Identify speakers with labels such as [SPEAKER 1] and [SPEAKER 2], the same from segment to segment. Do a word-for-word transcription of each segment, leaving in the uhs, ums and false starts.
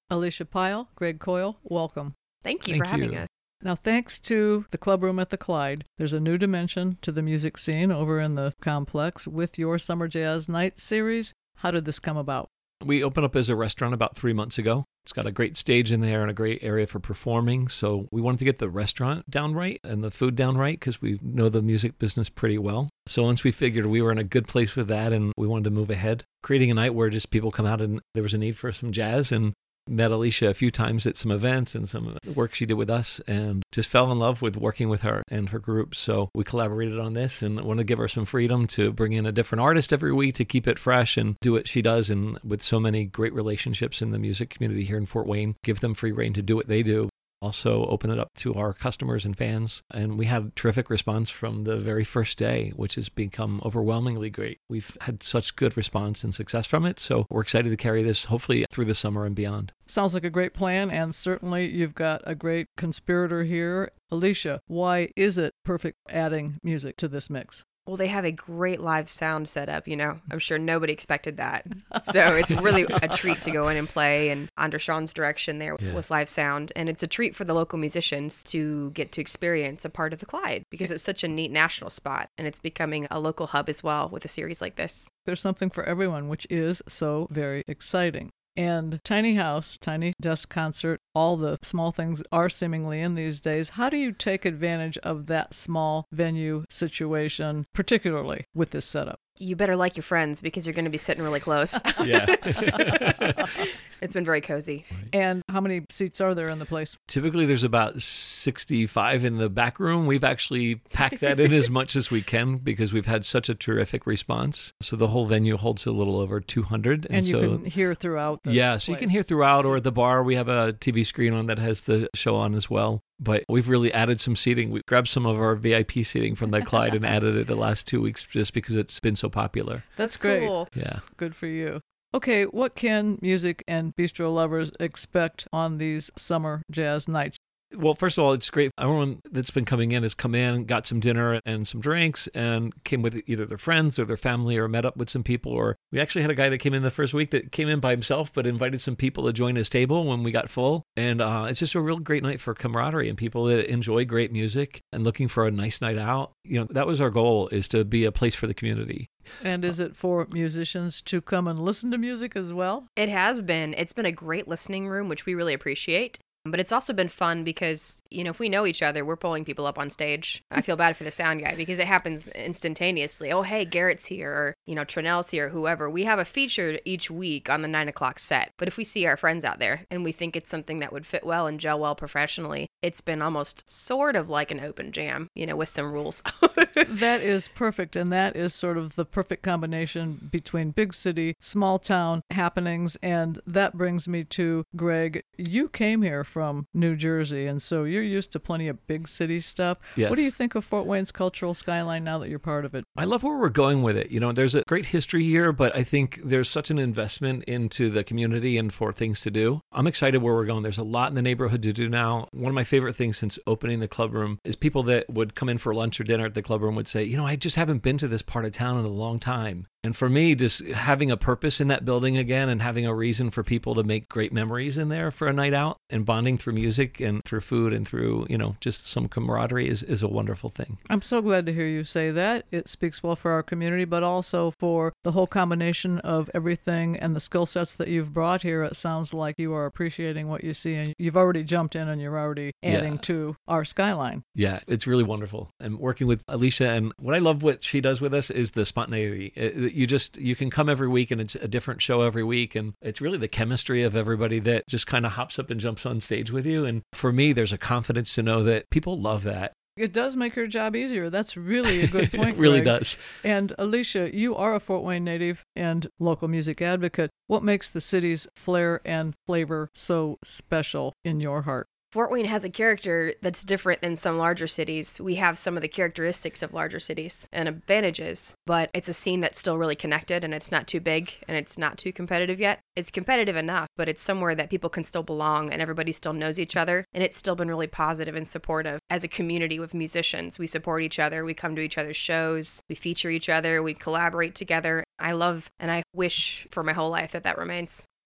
[SPEAKER 1] Alicia Pyle, Greg Coyle, welcome.
[SPEAKER 2] Thank you
[SPEAKER 3] Thank
[SPEAKER 2] for having
[SPEAKER 3] you.
[SPEAKER 2] us.
[SPEAKER 1] Now, thanks to the Clubroom at the Clyde, there's a new dimension to the music scene over in the complex with your Summer Jazz Night series. How did this come about?
[SPEAKER 3] We opened up as a restaurant about three months ago. It's got a great stage in there and a great area for performing. So we wanted to get the restaurant down right and the food down right because we know the music business pretty well. So once we figured we were in a good place with that and we wanted to move ahead, creating a night where just people come out and there was a need for some jazz, and met Alicia a few times at some events and some work she did with us and just fell in love with working with her and her group. So we collaborated on this and want to give her some freedom to bring in a different artist every week to keep it fresh and do what she does. And with so many great relationships in the music community here in Fort Wayne, give them free rein to do what they do. Also open it up to our customers and fans. And we had terrific response from the very first day, which has become overwhelmingly great. We've had such good response and success from it. So we're excited to carry this hopefully through the summer and beyond.
[SPEAKER 1] Sounds like a great plan, and certainly you've got a great conspirator here. Alicia, why is it perfect adding music to this mix?
[SPEAKER 2] Well, they have a great live sound setup, you know. I'm sure nobody expected that. So it's really a treat to go in and play, and under Sean's direction there with,
[SPEAKER 3] Yeah.
[SPEAKER 2] with live sound. And it's a treat for the local musicians to get to experience a part of the Clyde because it's such a neat national spot, and it's becoming a local hub as well with a series like this.
[SPEAKER 1] There's something for everyone, which is so very exciting. And tiny house, tiny desk concert, all the small things are seemingly in these days. How do you take advantage of that small venue situation, particularly with this setup?
[SPEAKER 2] You better like your friends because you're going to be sitting really close.
[SPEAKER 3] Yeah.
[SPEAKER 2] It's been very cozy.
[SPEAKER 1] And how many seats are there in the place?
[SPEAKER 3] Typically, there's about sixty-five in the back room. We've actually packed that in as much as we can because we've had such a terrific response. So the whole venue holds a little over two hundred.
[SPEAKER 1] And, and you
[SPEAKER 3] so,
[SPEAKER 1] can hear throughout the
[SPEAKER 3] Yeah, so you
[SPEAKER 1] place.
[SPEAKER 3] can hear throughout, or at the bar, we have a T V screen on that has the show on as well. But we've really added some seating. We grabbed some of our V I P seating from the Clyde and added it the last two weeks just because it's been so popular.
[SPEAKER 1] That's great.
[SPEAKER 2] Cool.
[SPEAKER 3] Yeah.
[SPEAKER 1] Good for you. Okay, what can music and bistro lovers expect on these summer jazz nights?
[SPEAKER 3] Well, first of all, it's great. Everyone that's been coming in has come in, got some dinner and some drinks, and came with either their friends or their family or met up with some people. Or we actually had a guy that came in the first week that came in by himself, but invited some people to join his table when we got full. And uh, it's just a real great night for camaraderie and people that enjoy great music and looking for a nice night out. You know, that was our goal, is to be a place for the community.
[SPEAKER 1] And is it for musicians to come and listen to music as well?
[SPEAKER 2] It has been. It's been a great listening room, which we really appreciate. But it's also been fun because, you know, if we know each other, we're pulling people up on stage. I feel bad for the sound guy because it happens instantaneously. Oh, hey, Garrett's here, or, you know, Trinell's here, whoever. We have a feature each week on the nine o'clock set. But if we see our friends out there and we think it's something that would fit well and gel well professionally, it's been almost sort of like an open jam, you know, with some rules.
[SPEAKER 1] That is perfect, and that is sort of the perfect combination between big city, small town happenings, and that brings me to Greg. You came here from New Jersey, and so you're used to plenty of big city stuff.
[SPEAKER 3] Yes.
[SPEAKER 1] What do you think of Fort Wayne's cultural skyline now that you're part of it?
[SPEAKER 3] I love where we're going with it. You know, there's a great history here, but I think there's such an investment into the community and for things to do. I'm excited where we're going. There's a lot in the neighborhood to do now. One of my favorite things since opening the club room is people that would come in for lunch or dinner at the club room would say, you know, I just haven't been to this part of town in a long time. And for me, just having a purpose in that building again and having a reason for people to make great memories in there for a night out and bonding through music and through food and through, you know, just some camaraderie is, is a wonderful thing.
[SPEAKER 1] I'm so glad to hear you say that. It speaks well for our community, but also for the whole combination of everything and the skill sets that you've brought here. It sounds like you are appreciating what you see, and you've already jumped in and you're already adding
[SPEAKER 3] Yeah.
[SPEAKER 1] to our skyline.
[SPEAKER 3] Yeah, it's really wonderful. And working with Alicia, and what I love what she does with us is the spontaneity. It, you just, you can come every week and it's a different show every week. And it's really the chemistry of everybody that just kind of hops up and jumps on stage with you. And for me, there's a confidence to know that people love that.
[SPEAKER 1] It does make your job easier. That's really a good point,
[SPEAKER 3] It really
[SPEAKER 1] Greg.
[SPEAKER 3] does.
[SPEAKER 1] And Alicia, you are a Fort Wayne native and local music advocate. What makes the city's flair and flavor so special in your heart?
[SPEAKER 2] Fort Wayne has a character that's different than some larger cities. We have some of the characteristics of larger cities and advantages, but it's a scene that's still really connected, and it's not too big and it's not too competitive yet. It's competitive enough, but it's somewhere that people can still belong and everybody still knows each other, and it's still been really positive and supportive. As a community with musicians, we support each other, we come to each other's shows, we feature each other, we collaborate together. I love and I wish for my whole life that that remains.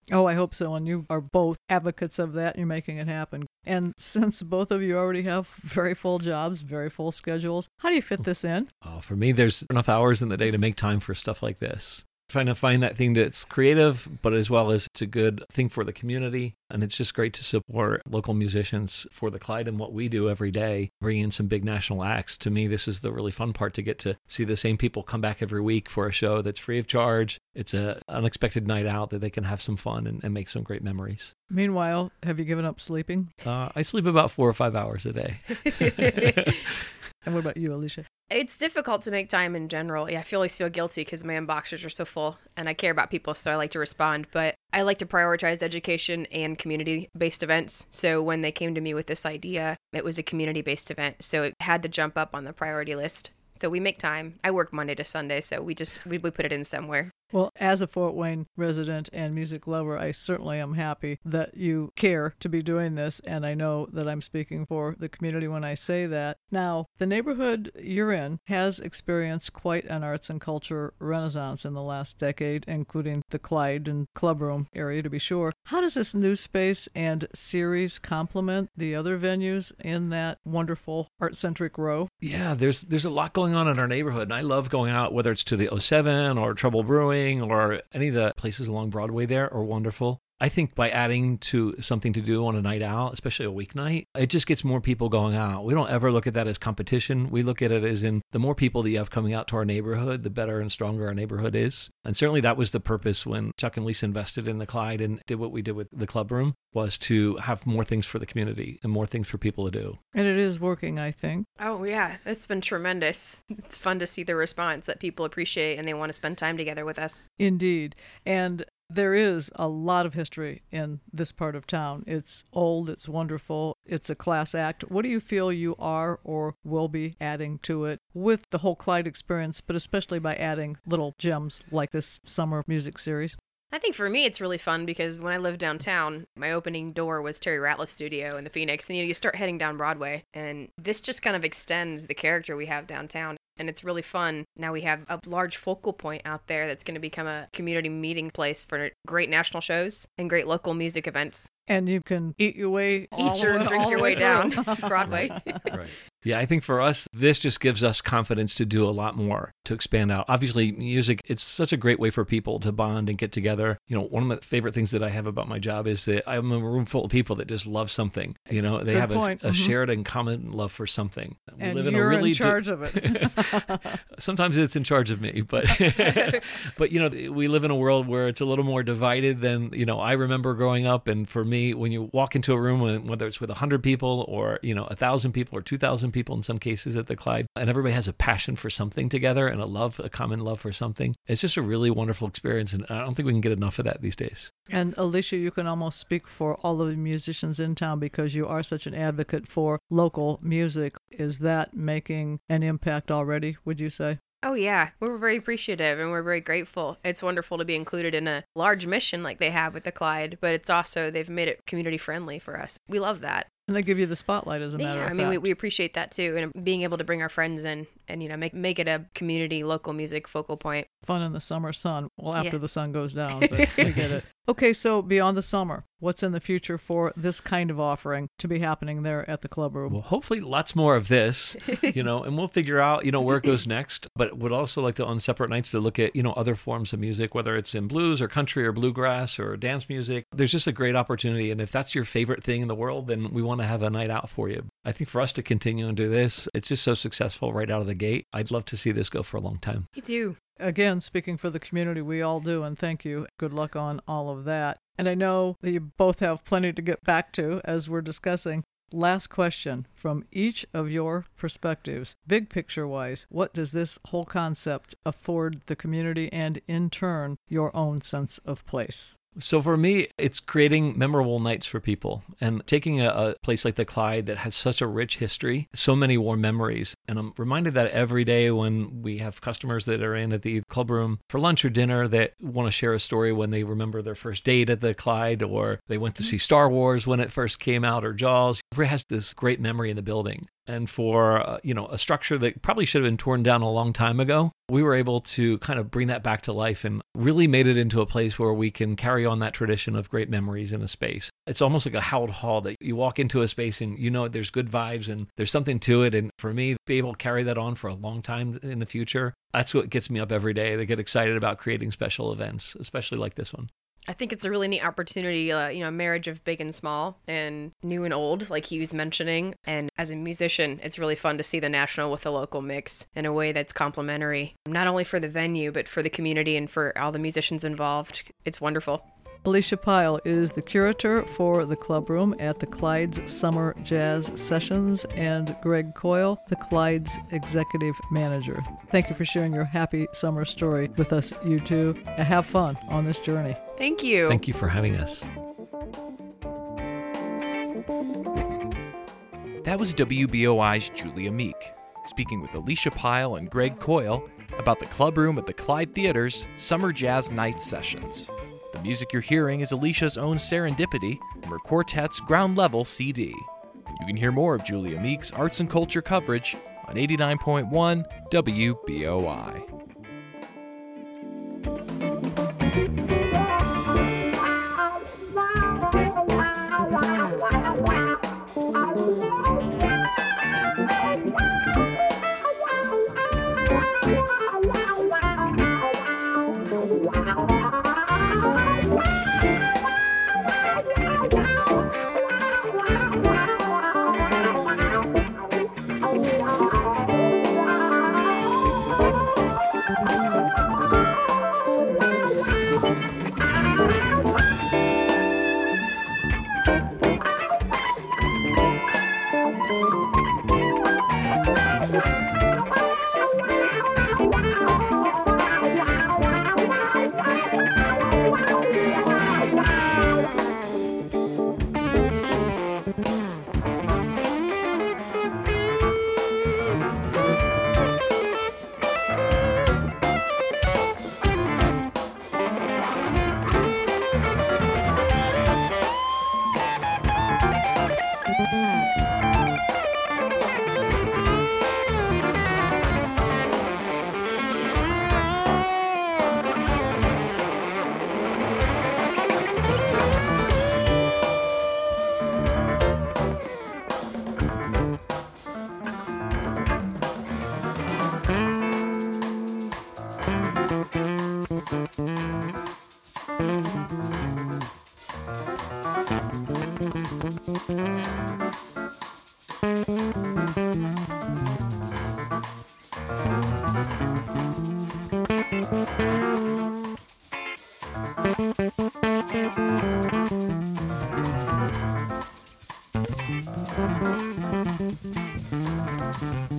[SPEAKER 1] Oh, I hope so. And you are both advocates of that. You're making it happen. And since both of you already have very full jobs, very full schedules, how do you fit this in?
[SPEAKER 3] Oh, for me, there's enough hours in the day to make time for stuff like this. Trying to find that thing that's creative, but as well as it's a good thing for the community. And it's just great to support local musicians for the Clyde and what we do every day, bringing in some big national acts. To me, this is the really fun part, to get to see the same people come back every week for a show that's free of charge. It's an unexpected night out that they can have some fun and, and make some great memories.
[SPEAKER 1] Meanwhile, have you given up sleeping?
[SPEAKER 3] Uh, I sleep about four or five hours a day.
[SPEAKER 1] And what about you, Alicia?
[SPEAKER 2] It's difficult to make time in general. Yeah, I feel always feel guilty because my inboxes are so full and I care about people, so I like to respond. But I like to prioritize education and community-based events. So when they came to me with this idea, it was a community-based event. So it had to jump up on the priority list. So we make time. I work Monday to Sunday, so we just we, we put it in somewhere.
[SPEAKER 1] Well, as a Fort Wayne resident and music lover, I certainly am happy that you care to be doing this, and I know that I'm speaking for the community when I say that. Now, the neighborhood you're in has experienced quite an arts and culture renaissance in the last decade, including the Clyde and Clubroom area, to be sure. How does this new space and series complement the other venues in that wonderful art-centric row?
[SPEAKER 3] Yeah, there's there's a lot going on in our neighborhood, and I love going out, whether it's to the oh seven or Trouble Brewing or any of the places along Broadway there are wonderful. I think by adding to something to do on a night out, especially a weeknight, it just gets more people going out. We don't ever look at that as competition. We look at it as in the more people that you have coming out to our neighborhood, the better and stronger our neighborhood is. And certainly that was the purpose when Chuck and Lisa invested in the Clyde and did what we did with the Clubroom, was to have more things for the community and more things for people to do.
[SPEAKER 1] And it is working, I think.
[SPEAKER 2] Oh, yeah. It's been tremendous. It's fun to see the response that people appreciate and they want to spend time together with us.
[SPEAKER 1] Indeed. And there is a lot of history in this part of town. It's old, it's wonderful, it's a class act. What do you feel you are or will be adding to it with the whole Clyde experience, but especially by adding little gems like this summer music series?
[SPEAKER 2] I think for me, it's really fun because when I lived downtown, my opening door was Terry Ratliff's studio in the Phoenix. And you know, you start heading down Broadway, and this just kind of extends the character we have downtown. And it's really fun. Now we have a large focal point out there that's going to become a community meeting place for great national shows and great local music events.
[SPEAKER 1] And you can eat your way,
[SPEAKER 2] eat your and drink your way down Broadway.
[SPEAKER 3] Right. Yeah, I think for us, this just gives us confidence to do a lot more, to expand out. Obviously, music, it's such a great way for people to bond and get together. You know, one of my favorite things that I have about my job is that I'm in a room full of people that just love something. You know, they
[SPEAKER 1] Good
[SPEAKER 3] have a, a
[SPEAKER 1] point. Mm-hmm.
[SPEAKER 3] shared and common love for something. We
[SPEAKER 1] and
[SPEAKER 3] live in
[SPEAKER 1] you're
[SPEAKER 3] a really
[SPEAKER 1] in charge
[SPEAKER 3] di-
[SPEAKER 1] of it.
[SPEAKER 3] Sometimes it's in charge of me, but, but, you know, we live in a world where it's a little more divided than, you know, I remember growing up. And for me, when you walk into a room, whether it's with one hundred people or, you know, one thousand people or two thousand people in some cases at the Clyde, and everybody has a passion for something together and a love, a common love for something. It's just a really wonderful experience, and I don't think we can get enough of that these days.
[SPEAKER 1] And Alicia, you can almost speak for all of the musicians in town because you are such an advocate for local music. Is that making an impact already, would you say?
[SPEAKER 2] Oh, yeah. We're very appreciative and we're very grateful. It's wonderful to be included in a large mission like they have with the Clyde, but it's also, they've made it community friendly for us. We love that.
[SPEAKER 1] And they give you the spotlight, as a matter
[SPEAKER 2] yeah,
[SPEAKER 1] of
[SPEAKER 2] I mean,
[SPEAKER 1] fact.
[SPEAKER 2] we, we appreciate that too. And being able to bring our friends in and, you know, make make it a community local music focal point.
[SPEAKER 1] Fun in the summer sun. Well, after
[SPEAKER 2] Yeah.
[SPEAKER 1] the sun goes down, but we get it. Okay, so beyond the summer, what's in the future for this kind of offering to be happening there at the Clubroom?
[SPEAKER 3] Well, hopefully lots more of this, you know, and we'll figure out, you know, where it goes next. But would also like to, on separate nights, to look at, you know, other forms of music, whether it's in blues or country or bluegrass or dance music. There's just a great opportunity. And if that's your favorite thing in the world, then we want to have a night out for you. I think for us to continue and do this, it's just so successful right out of the gate. I'd love to see this go for a long time.
[SPEAKER 2] You do.
[SPEAKER 1] Again, speaking for the community, we all do, and thank you. Good luck on all of that. And I know that you both have plenty to get back to as we're discussing. Last question from each of your perspectives. Big picture-wise, what does this whole concept afford the community and, in turn, your own sense of place?
[SPEAKER 3] So for me, it's creating memorable nights for people and taking a, a place like the Clyde that has such a rich history, so many warm memories. And I'm reminded that every day when we have customers that are in at the Clubroom for lunch or dinner that want to share a story when they remember their first date at the Clyde, or they went to see Star Wars when it first came out, or Jaws. Everybody has this great memory in the building. And for, uh, you know, a structure that probably should have been torn down a long time ago, we were able to kind of bring that back to life and really made it into a place where we can carry on that tradition of great memories in a space. It's almost like a Howard Hall that you walk into a space and you know there's good vibes and there's something to it. And for me, be able to carry that on for a long time in the future, that's what gets me up every day. They get excited about creating special events, especially like this one.
[SPEAKER 2] I think it's a really neat opportunity, uh, you know, a marriage of big and small and new and old, like he was mentioning. And as a musician, it's really fun to see the national with the local mix in a way that's complementary, not only for the venue, but for the community and for all the musicians involved. It's wonderful.
[SPEAKER 1] Alicia Pyle is the curator for the Club Room at the Clyde's Summer Jazz Sessions, and Greg Coyle, the Clyde's executive manager. Thank you for sharing your happy summer story with us, you two. Have fun on this journey.
[SPEAKER 2] Thank you.
[SPEAKER 3] Thank you for having us.
[SPEAKER 4] That was W B O I's Julia Meek, speaking with Alicia Pyle and Greg Coyle about the Club Room at the Clyde Theater's Summer Jazz Night Sessions. The music you're hearing is Alicia's own Serendipity from her quartet's Ground Level C D. You can hear more of Julia Meek's arts and culture coverage on eighty-nine point one W B O I.
[SPEAKER 5] Thank you.